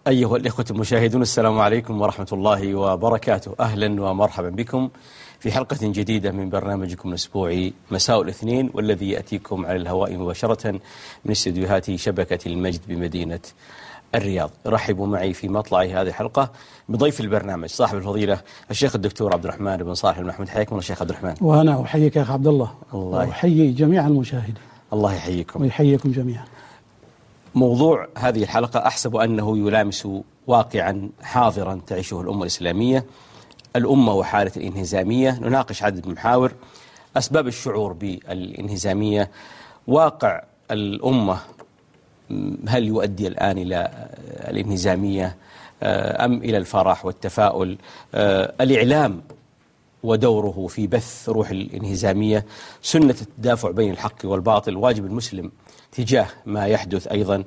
أيها الإخوة المشاهدون، السلام عليكم ورحمة الله وبركاته. أهلا ومرحبا بكم في حلقة جديدة من برنامجكم الأسبوعي مساء الاثنين، والذي يأتيكم على الهواء مباشرة من استديوهات شبكة المجد بمدينة الرياض. رحبوا معي في مطلع هذه الحلقة بضيف البرنامج صاحب الفضيلة الشيخ الدكتور عبد الرحمن بن صالح المحمود. حياكم الله شيخ عبد الرحمن. وأنا أحييك يا أخ عبد الله، وأحيي جميع المشاهدين. الله يحييكم ويحييكم جميعا. موضوع هذه الحلقة أحسب أنه يلامس واقعا حاضرا تعيشه الأمة الإسلامية، الأمة وحالة الانهزامية. نناقش عدد من محاور: أسباب الشعور بالانهزامية، واقع الأمة هل يؤدي الآن إلى الانهزامية أم إلى الفرح والتفاؤل، الإعلام ودوره في بث روح الانهزامية، سنة التدافع بين الحق والباطل، واجب المسلم تجاه ما يحدث، أيضا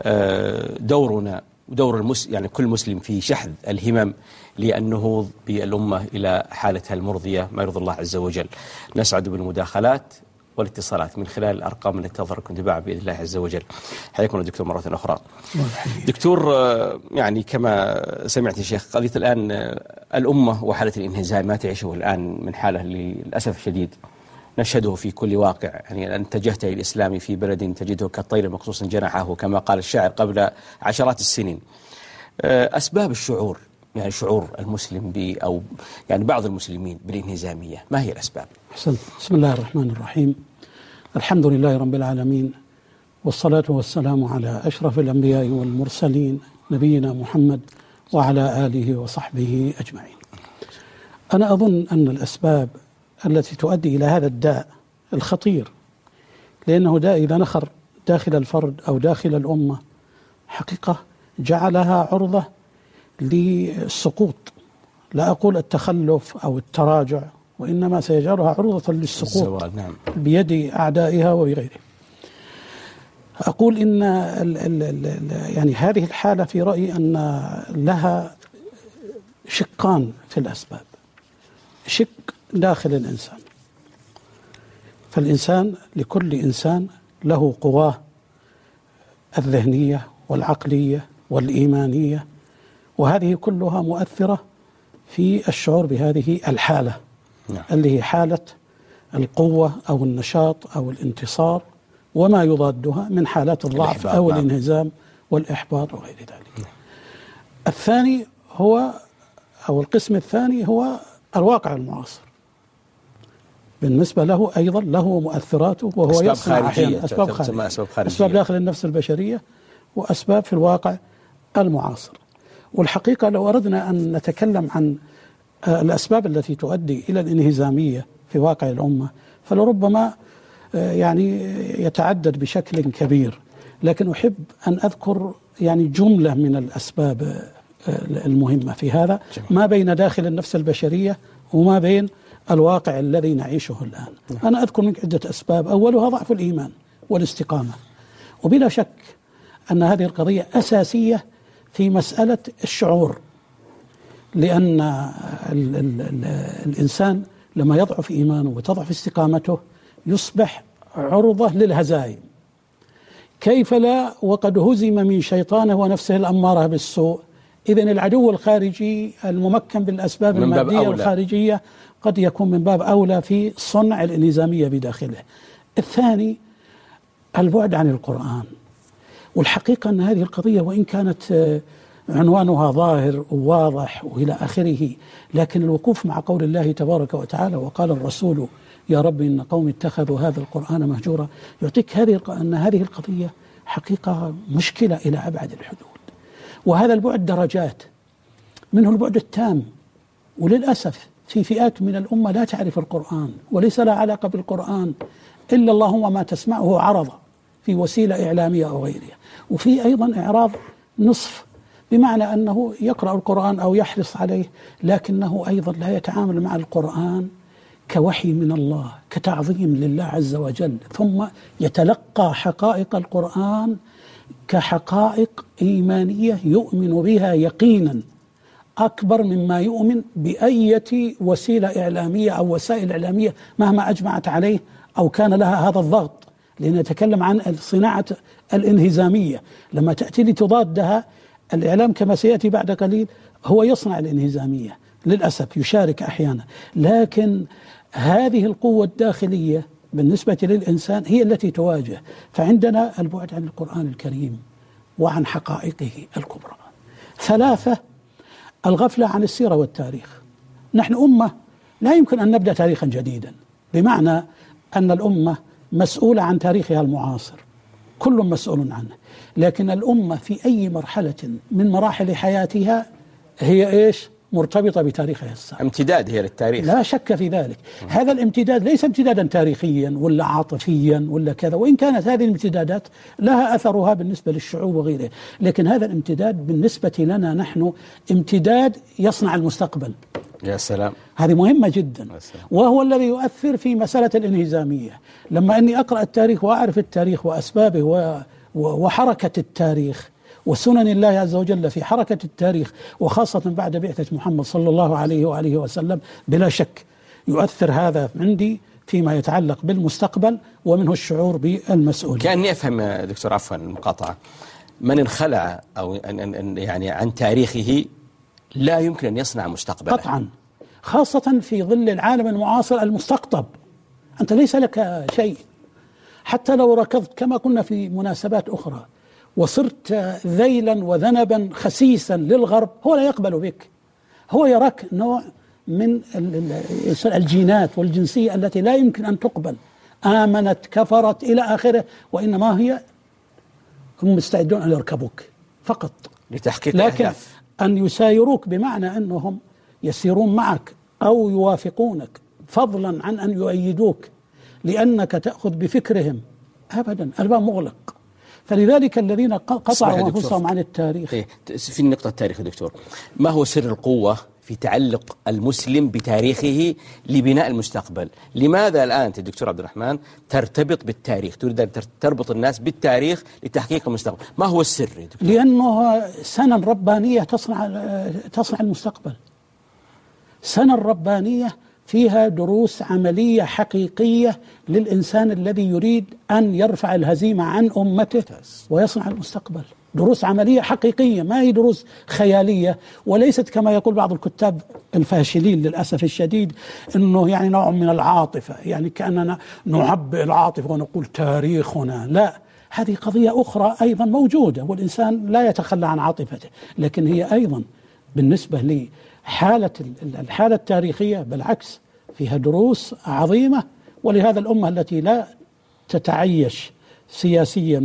دورنا ودور يعني كل مسلم في شحذ الهمم للنهوض بالأمة إلى حالتها المرضية ما يرضي الله عز وجل. نسعد بالمداخلات والاتصالات من خلال الأرقام التي تظهركم تباعا بإذن الله عز وجل. حياكم الله دكتور مرة أخرى. دكتور، يعني كما سمعت يا شيخ، قضية الآن الأمة وحالة الانهزام ما تعيشه الآن من حالة للأسف الشديد نشهده في كل واقع. يعني أن اتجهت إلى الإسلام في بلد تجده كالطير مقصوص جناحه كما قال الشاعر قبل عشرات السنين. أسباب الشعور، يعني شعور المسلم أو يعني بعض المسلمين بالانهزامية، ما هي الأسباب؟ أحسنت. بسم الله الرحمن الرحيم. الحمد لله رب العالمين، والصلاة والسلام على أشرف الأنبياء والمرسلين نبينا محمد وعلى آله وصحبه أجمعين. أنا أظن أن الأسباب التي تؤدي إلى هذا الداء الخطير، لأنه داء إذا نخر داخل الفرد أو داخل الأمة، حقيقة جعلها عرضة للسقوط. لا أقول التخلف أو التراجع، وإنما سيجعلها عرضة للسقوط بيد أعدائها وبغيره. أقول إن يعني هذه الحالة في رأيي أن لها شقان في الأسباب. شق داخل الإنسان، فالإنسان لكل إنسان له قواه الذهنية والعقلية والإيمانية، وهذه كلها مؤثرة في الشعور بهذه الحالة اللي هي حالة القوة أو النشاط أو الانتصار، وما يضادها من حالات الضعف أو الانهزام والإحباط وغير ذلك. الثاني هو أو القسم الثاني هو الواقع المعاصر، بالنسبة له أيضا له مؤثراته، وهو يصنع أحيانا أسباب خارجية، أسباب داخل النفس البشرية وأسباب في الواقع المعاصر. والحقيقة لو أردنا أن نتكلم عن الأسباب التي تؤدي إلى الانهزامية في واقع الأمة فلربما يعني يتعدد بشكل كبير، لكن أحب أن أذكر يعني جملة من الأسباب المهمة في هذا، ما بين داخل النفس البشرية وما بين الواقع الذي نعيشه الآن. أنا أذكر منك عدة أسباب. أولها ضعف الإيمان والاستقامة، وبلا شك أن هذه القضية أساسية في مسألة الشعور، لأن الإنسان لما يضعف إيمانه وتضعف استقامته يصبح عرضة للهزائم. كيف لا وقد هزم من شيطانه ونفسه الأمارة بالسوء؟ إذن العدو الخارجي الممكن بالأسباب المادية الخارجية قد يكون من باب أولى في صنع الانهزامية بداخله. الثاني البعد عن القرآن. والحقيقة أن هذه القضية وإن كانت عنوانها ظاهر وواضح وإلى آخره، لكن الوقوف مع قول الله تبارك وتعالى وقال الرسول يا رب إن قوم اتخذوا هذا القرآن مهجورا، يعطيك أن هذه القضية حقيقة مشكلة إلى أبعد الحدود. وهذا البعد درجات، منه البعد التام، وللأسف في فئات من الأمة لا تعرف القرآن وليس لها علاقة بالقرآن إلا اللهم ما تسمعه عرض في وسيلة إعلامية أو غيرها. وفي أيضا إعراض نصف، بمعنى أنه يقرأ القرآن أو يحرص عليه، لكنه أيضا لا يتعامل مع القرآن كوحي من الله، كتعظيم لله عز وجل، ثم يتلقى حقائق القرآن كحقائق إيمانية يؤمن بها يقينا أكبر مما يؤمن بأية وسيلة إعلامية أو وسائل إعلامية مهما أجمعت عليه أو كان لها هذا الضغط. لنتكلم عن صناعة الانهزامية، لما تأتي لتضادها الإعلام كما سيأتي بعد قليل هو يصنع الانهزامية للأسف، يشارك أحيانا، لكن هذه القوة الداخلية بالنسبة للإنسان هي التي تواجه. فعندنا البعد عن القرآن الكريم وعن حقائقه الكبرى. 3، الغفلة عن السيرة والتاريخ. نحن أمة لا يمكن أن نبدأ تاريخا جديدا، بمعنى أن الأمة مسؤولة عن تاريخها المعاصر، كل مسؤول عنه، لكن الأمة في أي مرحلة من مراحل حياتها هي إيش؟ مرتبطة بتاريخها السابق، امتداد هي للتاريخ، لا شك في ذلك. هذا الامتداد ليس امتدادا تاريخيا ولا عاطفيا ولا كذا، وإن كانت هذه الامتدادات لها أثرها بالنسبة للشعوب وغيره، لكن هذا الامتداد بالنسبة لنا نحن امتداد يصنع المستقبل. يا سلام، هذه مهمة جدا، وهو الذي يؤثر في مسألة الانهزامية. لما أني أقرأ التاريخ وأعرف التاريخ وأسبابه وحركة التاريخ وسنن الله عز وجل في حركة التاريخ، وخاصة بعد بعثة محمد صلى الله عليه وآله وسلم، بلا شك يؤثر هذا عندي فيما يتعلق بالمستقبل ومنه الشعور بالمسؤولية. كأني أفهم دكتور، عفوا المقاطعة، من انخلع أو يعني عن تاريخه لا يمكن أن يصنع مستقبله قطعا، خاصة في ظل العالم المعاصر المستقطب. أنت ليس لك شيء، حتى لو ركضت كما قلنا في مناسبات أخرى وصرت ذيلا وذنبا خسيسا للغرب، هو لا يقبل بك، هو يراك نوع من الجينات والجنسية التي لا يمكن أن تقبل، آمنت كفرت إلى آخره، وإنما هم مستعدون أن يركبوك فقط لتحقيق لكن أهداف. أن يسايروك بمعنى أنهم يسيرون معك أو يوافقونك فضلا عن أن يؤيدوك لأنك تأخذ بفكرهم، أبدا، الباب مغلق. فلذلك الذين قطعوا أنفسهم عن التاريخ. في النقطة التاريخية دكتور، ما هو سر القوة في تعلق المسلم بتاريخه لبناء المستقبل؟ لماذا الآن أنت دكتور عبد الرحمن ترتبط بالتاريخ، تريد أن تربط الناس بالتاريخ لتحقيق المستقبل؟ ما هو السر يا دكتور؟ لأنه سنة ربانية تصنع المستقبل، سنة ربانية فيها دروس عملية حقيقية للإنسان الذي يريد أن يرفع الهزيمة عن أمته ويصنع المستقبل. دروس عملية حقيقية، ما هي دروس خيالية، وليست كما يقول بعض الكتاب الفاشلين للأسف الشديد أنه يعني نوع من العاطفة، يعني كأننا نعبئ العاطفة ونقول تاريخنا. لا، هذه قضية أخرى أيضا موجودة، والإنسان لا يتخلى عن عاطفته، لكن هي أيضا بالنسبة لي الحالة التاريخية بالعكس فيها دروس عظيمة. ولهذا الأمة التي لا تتعيش سياسيا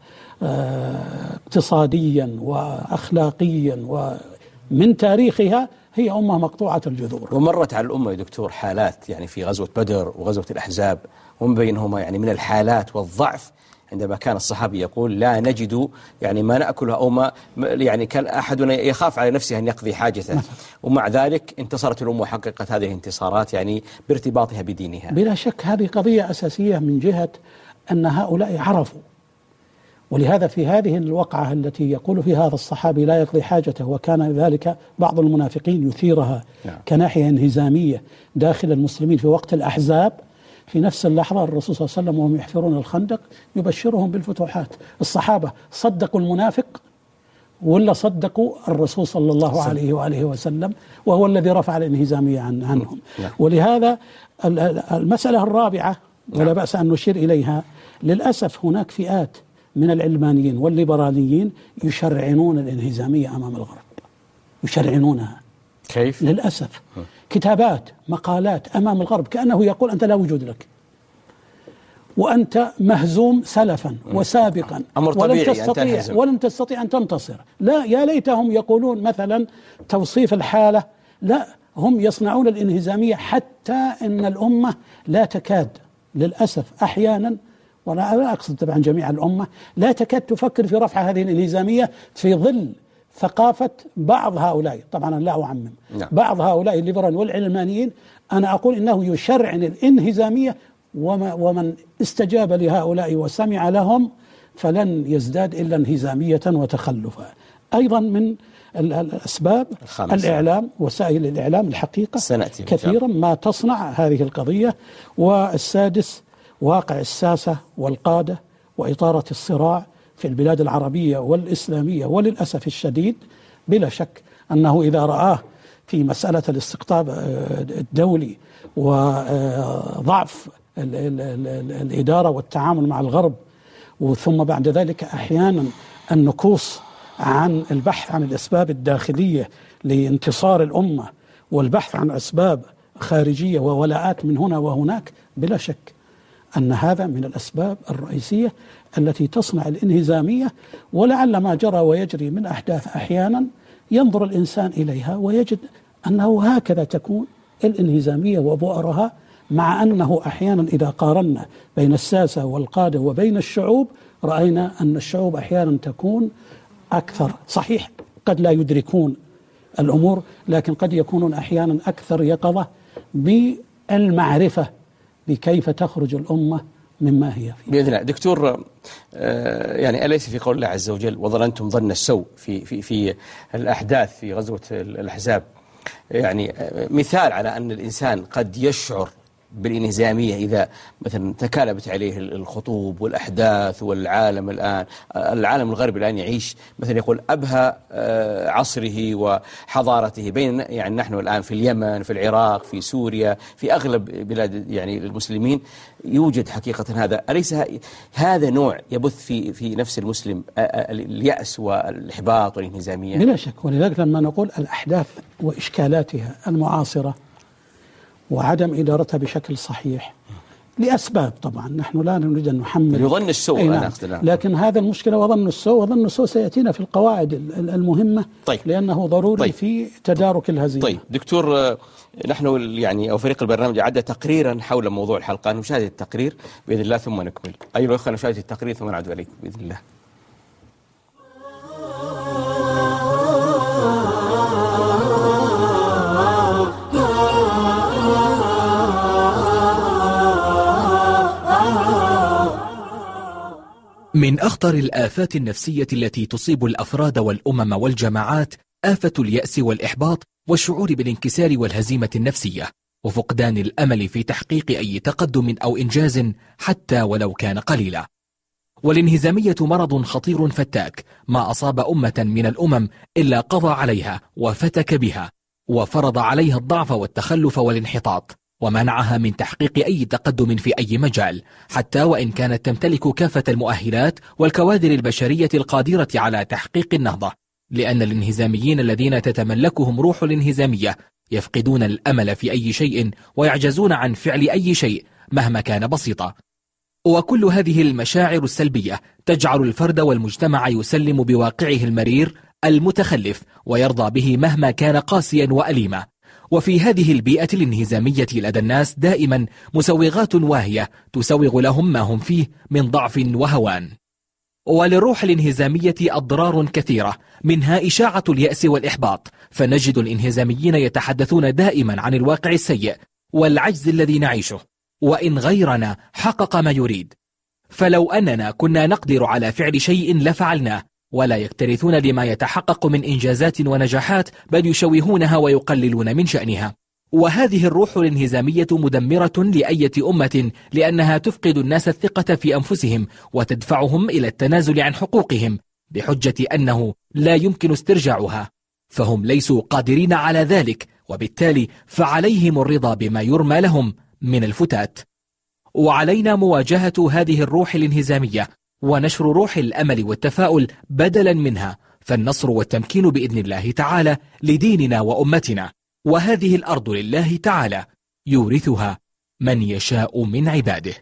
واقتصاديا وأخلاقيا ومن تاريخها هي أمة مقطوعة الجذور. ومرت على الأمة يا دكتور حالات، يعني في غزوة بدر وغزوة الأحزاب، ومن بينهما يعني من الحالات والضعف عندما كان الصحابي يقول لا نجد يعني ما نأكله أو ما يعني كان أحدنا يخاف على نفسه أن يقضي حاجته، ومع ذلك انتصرت الأمة وحققت هذه الانتصارات يعني بارتباطها بدينها. بلا شك هذه قضية أساسية من جهة أن هؤلاء عرفوا، ولهذا في هذه الوقعة التي يقول فيها هذا الصحابي لا يقضي حاجته، وكان ذلك بعض المنافقين يثيرها كناحية انهزامية داخل المسلمين في وقت الأحزاب، في نفس اللحظة الرسول صلى الله عليه وسلم وهم يحفرون الخندق يبشرهم بالفتوحات. الصحابة صدقوا المنافق ولا صدقوا الرسول صلى الله عليه وآله وسلم، وهو الذي رفع الانهزامية عنهم. ولهذا المسألة الرابعة ولا بأس أن نشير إليها، للأسف هناك فئات من العلمانيين والليبراليين يشرعنون الانهزامية أمام الغرب، يشرعنونها. كيف؟ للأسف كتابات مقالات أمام الغرب كأنه يقول أنت لا وجود لك، وأنت مهزوم سلفا وسابقا، ولن تستطيع أن تنتصر. لا، يا ليتهم يقولون مثلا توصيف الحالة، لا، هم يصنعون الانهزامية حتى إن الأمة لا تكاد للأسف أحيانا، ولا أقصد طبعا جميع الأمة، لا تكاد تفكر في رفع هذه الانهزامية في ظل ثقافة بعض هؤلاء. طبعا أنا لا أعمم، بعض هؤلاء الليبرال والعلمانيين، أنا أقول إنه يشرعن الانهزامية، ومن استجاب لهؤلاء وسمع لهم فلن يزداد إلا انهزامية وتخلفا. أيضا من الأسباب الإعلام، وسائل الإعلام الحقيقة كثيرا ما تصنع هذه القضية. والسادس واقع الساسة والقادة وإطارة الصراع في البلاد العربية والإسلامية، وللأسف الشديد بلا شك أنه إذا رآه في مسألة الاستقطاب الدولي وضعف الإدارة والتعامل مع الغرب، ثم بعد ذلك أحيانا النكوص عن البحث عن الأسباب الداخلية لانتصار الأمة والبحث عن أسباب خارجية وولاءات من هنا وهناك، بلا شك أن هذا من الأسباب الرئيسية التي تصنع الانهزامية. ولعل ما جرى ويجري من أحداث أحيانا ينظر الإنسان إليها ويجد أنه هكذا تكون الانهزامية وبؤرها، مع أنه أحيانا إذا قارنا بين الساسة والقادة وبين الشعوب رأينا أن الشعوب أحيانا تكون أكثر، صحيح قد لا يدركون الأمور، لكن قد يكونون أحيانا أكثر يقظة بالمعرفة بكيف تخرج الأمة مما هي فيه. بإذن الله. دكتور، يعني أليس في قول الله عز وجل وظننتم ظن السوء في الأحداث في غزوة الأحزاب يعني مثال على أن الإنسان قد يشعر بالانهزامية إذا مثلا تكالبت عليه الخطوب والأحداث، والعالم الآن العالم الغربي الآن يعيش مثلا يقول أبهى عصره وحضارته، بين يعني نحن الآن في اليمن، في العراق، في سوريا، في أغلب بلاد يعني المسلمين يوجد حقيقة هذا. أليس هذا نوع يبث في نفس المسلم اليأس والإحباط والانهزامية؟ بلا شك. ولذلك لما نقول الأحداث وإشكالاتها المعاصرة وعدم إدارتها بشكل صحيح لأسباب، طبعا نحن لا نريد أن نحمل يظن السوء، نعم. لكن هذا المشكلة وظن السوء سيأتينا في القواعد المهمة. طيب. لأنه ضروري. طيب. في تدارك الهزيمة. طيب دكتور، نحن يعني أو فريق البرنامج أعد تقريرا حول موضوع الحلقة، نشاهد التقرير بإذن الله ثم نكمل. أيها الأخوة نشاهد التقرير ثم نعود إليكم بإذن الله. من أخطر الآفات النفسية التي تصيب الأفراد والأمم والجماعات آفة اليأس والإحباط والشعور بالانكسار والهزيمة النفسية وفقدان الأمل في تحقيق أي تقدم أو إنجاز حتى ولو كان قليلا. والانهزامية مرض خطير فتاك ما أصاب أمة من الأمم إلا قضى عليها وفتك بها وفرض عليها الضعف والتخلف والانحطاط، ومنعها من تحقيق أي تقدم في أي مجال، حتى وإن كانت تمتلك كافة المؤهلات والكوادر البشرية القادرة على تحقيق النهضة، لأن الانهزاميين الذين تتملكهم روح الانهزامية يفقدون الأمل في أي شيء ويعجزون عن فعل أي شيء مهما كان بسيطا. وكل هذه المشاعر السلبية تجعل الفرد والمجتمع يسلم بواقعه المرير المتخلف ويرضى به مهما كان قاسيا وأليما. وفي هذه البيئة الانهزامية لدى الناس دائما مسوغات واهية تسوغ لهم ما هم فيه من ضعف وهوان. وللروح الانهزامية أضرار كثيرة، منها إشاعة اليأس والإحباط، فنجد الانهزاميين يتحدثون دائما عن الواقع السيء والعجز الذي نعيشه، وإن غيرنا حقق ما يريد. فلو أننا كنا نقدر على فعل شيء لفعلناه، ولا يكترثون لما يتحقق من إنجازات ونجاحات، بل يشوهونها ويقللون من شأنها. وهذه الروح الانهزامية مدمرة لأية أمة، لأنها تفقد الناس الثقة في أنفسهم وتدفعهم إلى التنازل عن حقوقهم بحجة أنه لا يمكن استرجاعها، فهم ليسوا قادرين على ذلك، وبالتالي فعليهم الرضا بما يرمى لهم من الفتات. وعلينا مواجهة هذه الروح الانهزامية ونشر روح الأمل والتفاؤل بدلا منها، فالنصر والتمكين بإذن الله تعالى لديننا وأمتنا، وهذه الأرض لله تعالى يورثها من يشاء من عباده.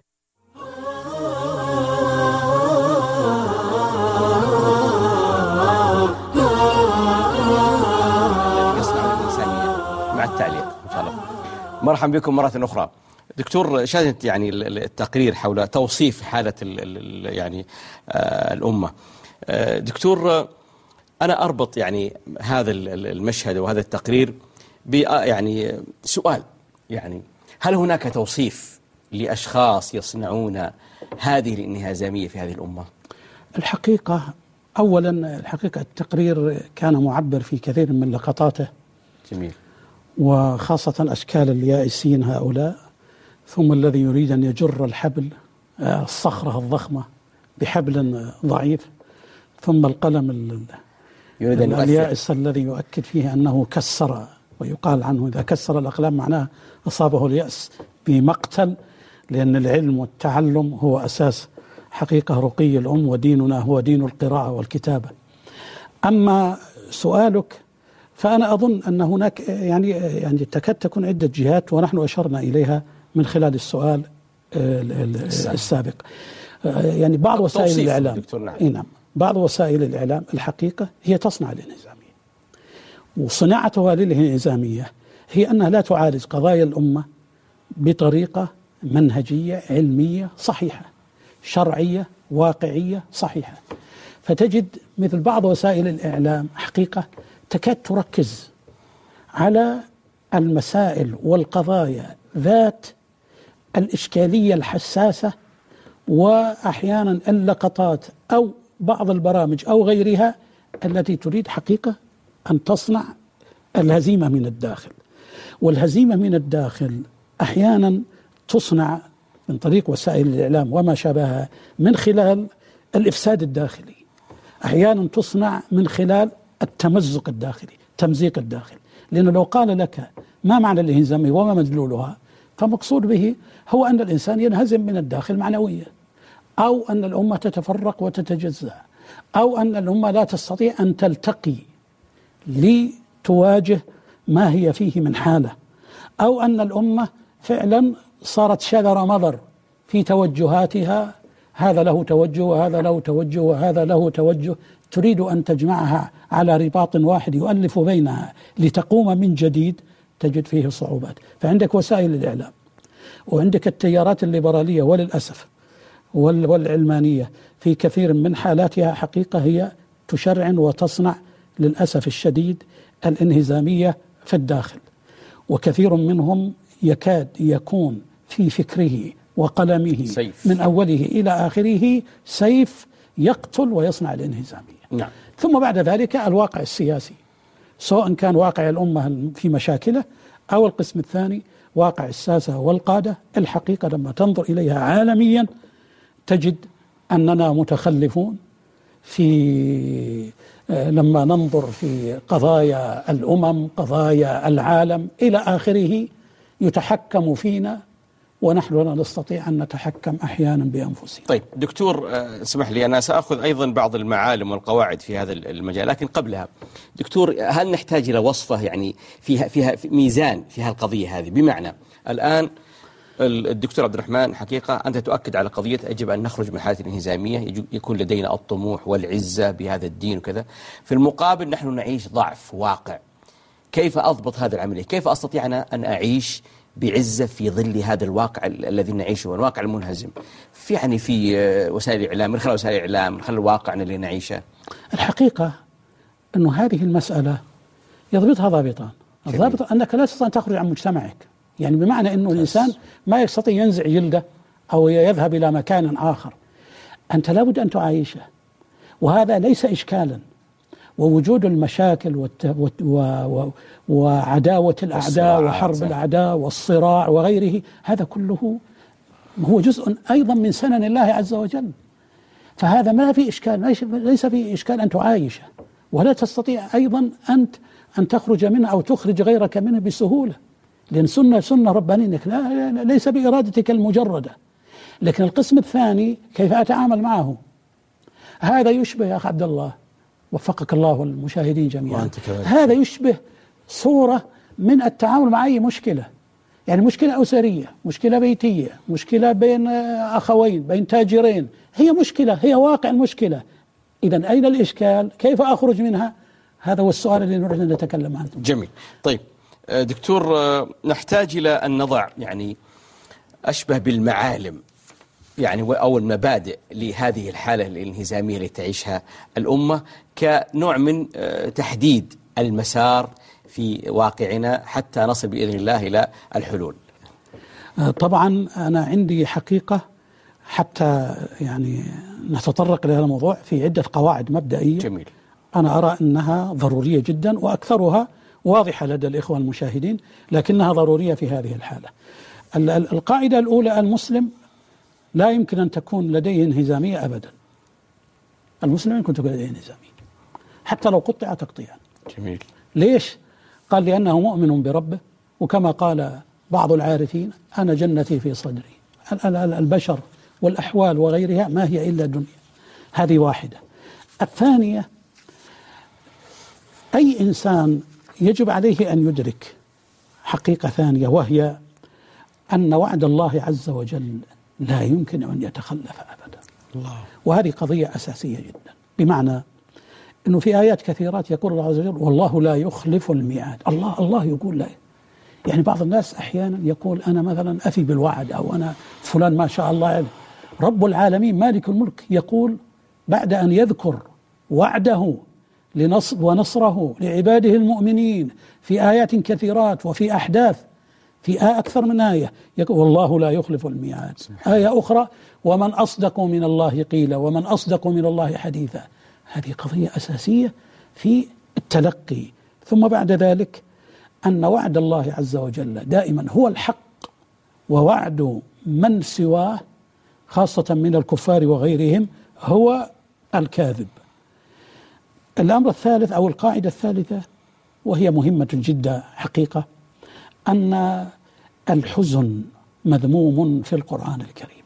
مع التعليق إن شاء الله. مرحبا بكم مرة أخرى. دكتور، شاهدت يعني التقرير حول توصيف حالة يعني الأمة. دكتور، أنا أربط يعني هذا المشهد وهذا التقرير يعني سؤال، يعني هل هناك توصيف لأشخاص يصنعون هذه الانهزامية في هذه الأمة؟ الحقيقة أولا التقرير كان معبر في كثير من لقطاته. جميل. وخاصة أشكال اليائسين هؤلاء، ثم الذي يريد أن يجر الحبل الصخرة الضخمة بحبل ضعيف، ثم القلم يريد أن اليائس الذي يؤكد فيه أنه كسر، ويقال عنه إذا كسر الأقلام معناه أصابه اليأس بمقتل، لأن العلم والتعلم هو أساس حقيقة رقي الأم، وديننا هو دين القراءة والكتابة. أما سؤالك فأنا أظن أن هناك يعني تكاد تكون عدة جهات، ونحن أشرنا إليها من خلال السؤال السابق. يعني بعض وسائل الإعلام، نعم، بعض وسائل الإعلام الحقيقة هي تصنع الانهزامية، وصناعتها للانهزامية هي أنها لا تعالج قضايا الأمة بطريقة منهجية علمية صحيحة شرعية واقعية صحيحة. فتجد مثل بعض وسائل الإعلام حقيقة تكاد تركز على المسائل والقضايا ذات الإشكالية الحساسة، وأحيانا اللقطات أو بعض البرامج أو غيرها التي تريد حقيقة أن تصنع الهزيمة من الداخل. والهزيمة من الداخل أحيانا تصنع من طريق وسائل الإعلام وما شابهها من خلال الإفساد الداخلي، أحيانا تصنع من خلال التمزق الداخلي، تمزيق الداخل. لأنه لو قال لك ما معنى الانهزامية وما مدلولها، فمقصود به هو أن الإنسان ينهزم من الداخل معنويا، أو أن الأمة تتفرق وتتجزأ، أو أن الأمة لا تستطيع أن تلتقي لتواجه ما هي فيه من حالة، أو أن الأمة فعلا صارت شذر مضر في توجهاتها، هذا له توجه وهذا له توجه وهذا له توجه، تريد أن تجمعها على رباط واحد يؤلف بينها لتقوم من جديد، تجد فيه صعوبات. فعندك وسائل الإعلام، وعندك التيارات الليبرالية وللأسف والعلمانية في كثير من حالاتها حقيقة هي تشرعن وتصنع للأسف الشديد الانهزامية في الداخل. وكثير منهم يكاد يكون في فكره وقلمه سيف من أوله إلى آخره سيف يقتل ويصنع الانهزامية. نعم. ثم بعد ذلك الواقع السياسي، سواء كان واقع الأمة في مشاكله أو القسم الثاني واقع الساسة والقادة. الحقيقة لما تنظر إليها عالميا تجد أننا متخلفون لما ننظر في قضايا الأمم، قضايا العالم إلى آخره، يتحكم فينا ونحن لا نستطيع أن نتحكم أحيانا بأنفسنا. طيب دكتور، اسمح لي أنا سأخذ أيضا بعض المعالم والقواعد في هذا المجال، لكن قبلها دكتور، هل نحتاج إلى وصفة يعني فيها ميزان في هالقضية هذه؟ بمعنى الآن الدكتور عبد الرحمن حقيقة أنت تؤكد على قضية يجب أن نخرج من حالة الانهزامية، يكون لدينا الطموح والعزة بهذا الدين وكذا. في المقابل نحن نعيش ضعف واقع. كيف أضبط هذه العملية؟ كيف أستطيع أنا أن أعيش بعزة في ظل هذا الواقع الذي نعيشه، الواقع المنهزم، في وسائل الإعلام، من خلال وسائل الإعلام، من خلال الواقع الذي نعيشه؟ الحقيقة أن هذه المسألة يضبطها ضابطان. الضابط أنك لا تستطيع أن تخرج عن مجتمعك، يعني بمعنى أنه الإنسان ما يستطيع ينزع جلده أو يذهب إلى مكان آخر، أنت لابد أن تعايشه، وهذا ليس إشكالا. ووجود المشاكل وعداوة الأعداء وحرب الأعداء والصراع وغيره، هذا كله هو جزء أيضا من سنن الله عز وجل. فهذا ما في إشكال، ليس في إشكال أن تعايشه، ولا تستطيع أيضا أنت أن تخرج منه أو تخرج غيرك منه بسهولة، لأن سنة ربانية ليس بإرادتك المجردة. لكن القسم الثاني كيف أتعامل معه، هذا يشبه يا أخ عبد الله، وفقك الله والمشاهدين جميعا، هذا يشبه صورة من التعامل مع أي مشكلة، يعني مشكلة أسرية، مشكلة بيتية، مشكلة بين أخوين، بين تاجرين، هي مشكلة، هي واقع المشكلة. إذن أين الإشكال؟ كيف أخرج منها؟ هذا هو السؤال اللي نريد أن نتكلم عنه. جميل. طيب دكتور، نحتاج إلى أن نضع يعني أشبه بالمعالم يعني أو المبادئ لهذه الحالة الانهزامية التي تعيشها الأمة، كنوع من تحديد المسار في واقعنا حتى نصل بإذن الله إلى الحلول. طبعا أنا عندي حقيقة حتى يعني نتطرق لهذا الموضوع في عدة قواعد مبدئية. جميل. أنا أرى أنها ضرورية جدا، وأكثرها واضحة لدى الإخوة المشاهدين، لكنها ضرورية في هذه الحالة. القاعدة الأولى: المسلم لا يمكن أن تكون لديه انهزامية أبدا. المسلمين كنت قاعدين نظامي حتى لو قطع تقطيعا. جميل. ليش؟ قال لأنه مؤمن بربه، وكما قال بعض العارفين أنا جنتي في صدري. البشر والأحوال وغيرها ما هي إلا دنيا. هذه واحدة. الثانية، أي إنسان يجب عليه أن يدرك حقيقة ثانية، وهي أن وعد الله عز وجل لا يمكن أن يتخلف أبدا. الله. وهذه قضية أساسية جدا، بمعنى أنه في آيات كثيرات يقول الله عز وجل والله لا يخلف الميعاد. الله يقول لا. يعني بعض الناس أحيانا يقول أنا مثلا أفي بالوعد، أو أنا فلان ما شاء الله عليه. رب العالمين مالك الملك يقول بعد أن يذكر وعده ونصره لعباده المؤمنين في آيات كثيرات وفي أحداث، في أكثر من آية يقول والله لا يخلف الميعاد. آية أخرى ومن أصدق من الله قيلا ومن أصدق من الله حديثا. هذه قضية أساسية في التلقي. ثم بعد ذلك أن وعد الله عز وجل دائما هو الحق، ووعد من سواه خاصة من الكفار وغيرهم هو الكاذب. الأمر الثالث أو القاعدة الثالثة، وهي مهمة جدا حقيقة، أن الحزن مذموم في القرآن الكريم.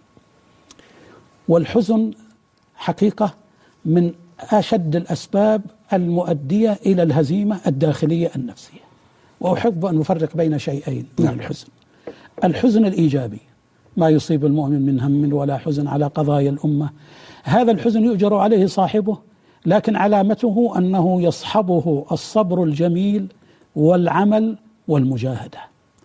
والحزن حقيقة من أشد الأسباب المؤدية إلى الهزيمة الداخلية النفسية. وأحب أن نفرق بين شيئين من الحزن. الحزن الإيجابي، ما يصيب المؤمن من هم ولا حزن على قضايا الأمة، هذا الحزن يؤجر عليه صاحبه، لكن علامته أنه يصحبه الصبر الجميل والعمل والمجاهدة.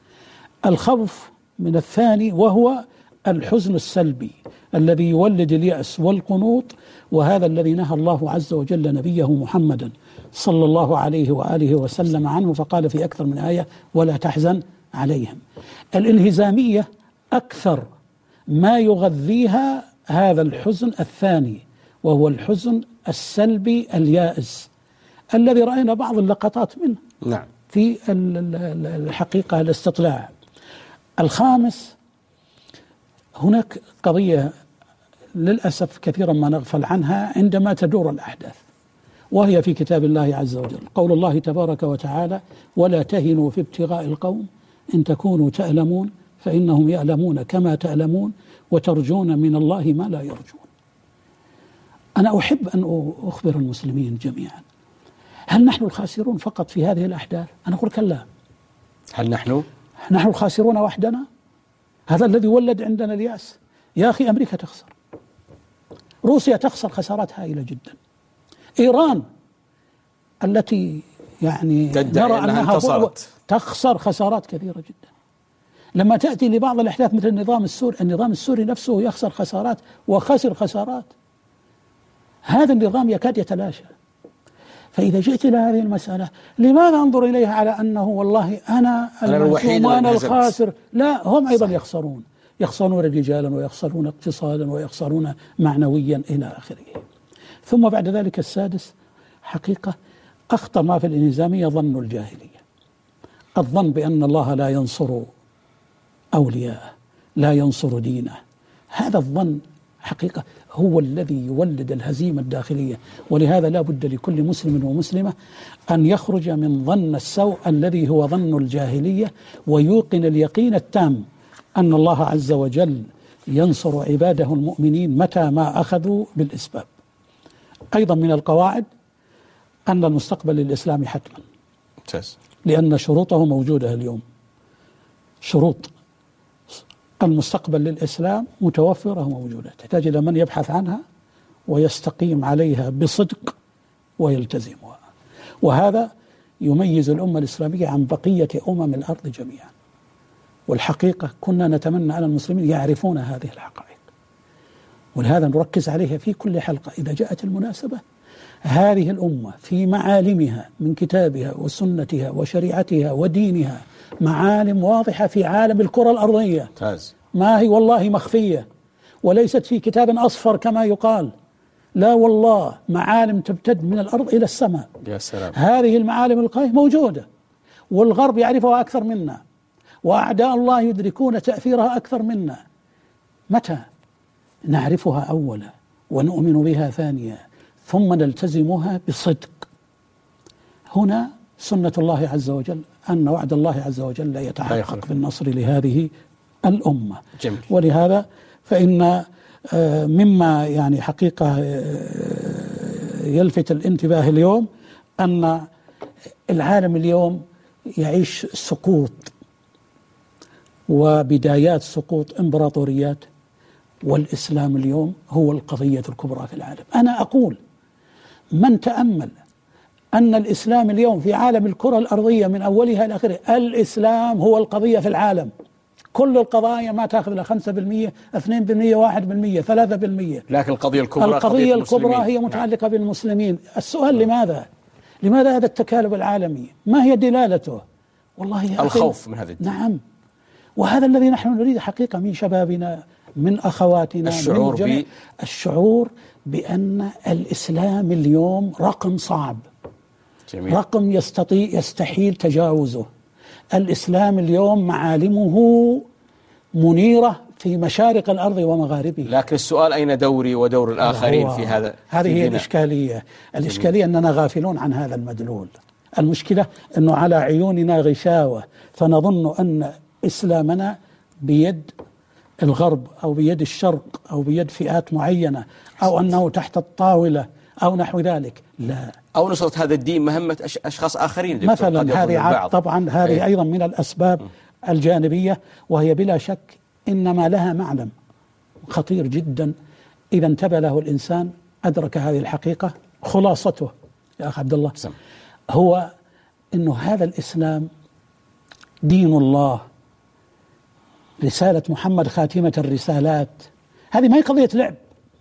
الخوف من الثاني، وهو الحزن السلبي الذي يولد اليأس والقنوط، وهذا الذي نهى الله عز وجل نبيه محمدا صلى الله عليه وآله وسلم عنه، فقال في أكثر من آية ولا تحزن عليهم. الانهزامية أكثر ما يغذيها هذا الحزن الثاني، وهو الحزن السلبي اليائس الذي رأينا بعض اللقطات منه. نعم. في الحقيقة الاستطلاع. الخامس، هناك قضية للأسف كثيرا ما نغفل عنها عندما تدور الأحداث، وهي في كتاب الله عز وجل. قول الله تبارك وتعالى ولا تهنوا في ابتغاء القوم إن تكونوا تألمون فإنهم يألمون كما تألمون وترجون من الله ما لا يرجون. أنا أحب أن أخبر المسلمين جميعا، هل نحن الخاسرون فقط في هذه الأحداث؟ أنا أقول كلا. هل نحن الخاسرون وحدنا؟ هذا الذي ولد عندنا اليأس. يا أخي أمريكا تخسر، روسيا تخسر خسارات هائلة جدا، إيران التي يعني نرى أنها تخسر خسارات كثيرة جدا. لما تأتي لبعض الأحداث مثل النظام السوري نفسه يخسر خسارات وخسر خسارات. هذا النظام يكاد يتلاشى. فإذا جئت إلى هذه المسألة، لماذا أنظر إليها على أنه والله أنا المهزوم وأنا الخاسر؟ لا، هم أيضا يخسرون رجالا ويخسرون اقتصادا ويخسرون معنويا إلى آخره. ثم بعد ذلك السادس، حقيقة أخطر ما في الانهزامية ظن الجاهلية، الظن بأن الله لا ينصر أولياءه، لا ينصر دينه. هذا الظن حقيقة هو الذي يولد الهزيمة الداخلية. ولهذا لا بد لكل مسلم ومسلمة أن يخرج من ظن السوء الذي هو ظن الجاهلية، ويوقن اليقين التام أن الله عز وجل ينصر عباده المؤمنين متى ما أخذوا بالأسباب. أيضا من القواعد أن المستقبل للإسلام حتما، لأن شروطه موجودة اليوم. شروط المستقبل للإسلام متوفرة وموجودة، تحتاج إلى من يبحث عنها ويستقيم عليها بصدق ويلتزمها. وهذا يميز الأمة الإسلامية عن بقية أمم الأرض جميعا. والحقيقة كنا نتمنى أن المسلمين يعرفون هذه الحقائق، ولهذا نركز عليها في كل حلقة إذا جاءت المناسبة. هذه الأمة في معالمها من كتابها وسنتها وشريعتها ودينها معالم واضحة في عالم الكرة الأرضية، ما هي والله مخفية وليست في كتاب أصفر كما يقال، لا والله معالم تمتد من الأرض إلى السماء. يا سلام. هذه المعالم القائمة موجودة، والغرب يعرفها أكثر منا، وأعداء الله يدركون تأثيرها أكثر منا. متى نعرفها أولا ونؤمن بها ثانيا، ثم نلتزمها بصدق. هنا سنة الله عز وجل أن وعد الله عز وجل يتحقق بالنصر لهذه الأمة. جميل. ولهذا فإن مما يعني حقيقة يلفت الانتباه اليوم أن العالم اليوم يعيش سقوط وبدايات سقوط إمبراطوريات، والإسلام اليوم هو القضية الكبرى في العالم. أنا أقول من تأمل أن الإسلام اليوم في عالم الكرة الأرضية من أولها إلى آخرها، الإسلام هو القضية في العالم. كل القضايا ما تأخذ إلى 5%، 2%، 1%، 3%، لكن القضية الكبرى هي متعلقة بالمسلمين. السؤال لماذا هذا التكالب العالمي؟ ما هي دلالته؟ والله الخوف من هذا الدين. نعم، وهذا الذي نحن نريد حقيقة من شبابنا، من أخواتنا، الشعور بأن الإسلام اليوم رقم صعب. جميل. رقم يستحيل تجاوزه. الإسلام اليوم معالمه منيرة في مشارق الأرض ومغاربها. لكن السؤال أين دوري ودور الآخرين في هذا؟ هذه هي الإشكالية أننا غافلون عن هذا المدلول. المشكلة أنه على عيوننا غشاوة، فنظن أن إسلامنا بيد الغرب أو بيد الشرق أو بيد فئات معينة، أو أنه تحت الطاولة أو نحو ذلك. لا، أو نصرة هذا الدين مهمة أشخاص آخرين مثلا. هذه طبعا هذه أيضا من الأسباب الجانبية، وهي بلا شك إنما لها معلم خطير جدا إذا انتبه له الإنسان أدرك هذه الحقيقة. خلاصته يا أخي عبد الله هو إنه هذا الإسلام دين الله، رسالة محمد خاتمة الرسالات. هذه ما هي قضية لعب،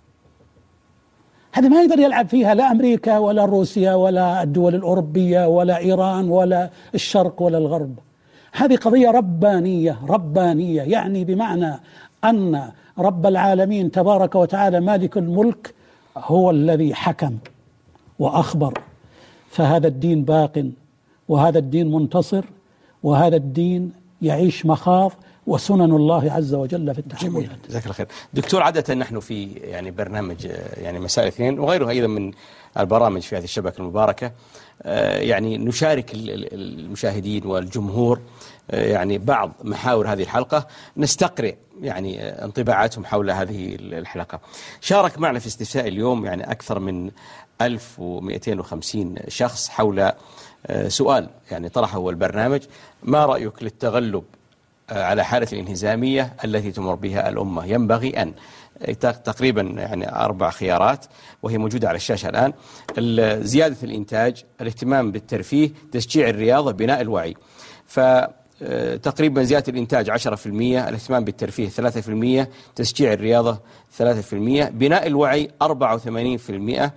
هذه ما يقدر يلعب فيها لا أمريكا ولا روسيا ولا الدول الأوروبية ولا إيران ولا الشرق ولا الغرب. هذه قضية ربانية، يعني بمعنى أن رب العالمين تبارك وتعالى مالك الملك هو الذي حكم وأخبر. فهذا الدين باق، وهذا الدين منتصر، وهذا الدين يعيش مخاض وسنن الله عز وجل في التحولات. جزاك الله خير. دكتور، عادة نحن في يعني برنامج يعني مساء الاثنين وغيره أيضا من البرامج في هذه الشبكة المباركة يعني نشارك المشاهدين والجمهور يعني بعض محاور هذه الحلقة، نستقرئ يعني انطباعاتهم حول هذه الحلقة. شارك معنا في استفتاء اليوم يعني أكثر من 1250 شخص حول سؤال يعني طرحه البرنامج: ما رأيك للتغلب على حالة الانهزامية التي تمر بها الأمة؟ ينبغي أن تقريبا يعني 4 خيارات وهي موجودة على الشاشة الآن: زيادة الإنتاج، الاهتمام بالترفيه، تشجيع الرياضة، بناء الوعي. فتقريبا زيادة الإنتاج 10%، الاهتمام بالترفيه 3%، تشجيع الرياضة 3%، بناء الوعي 84%.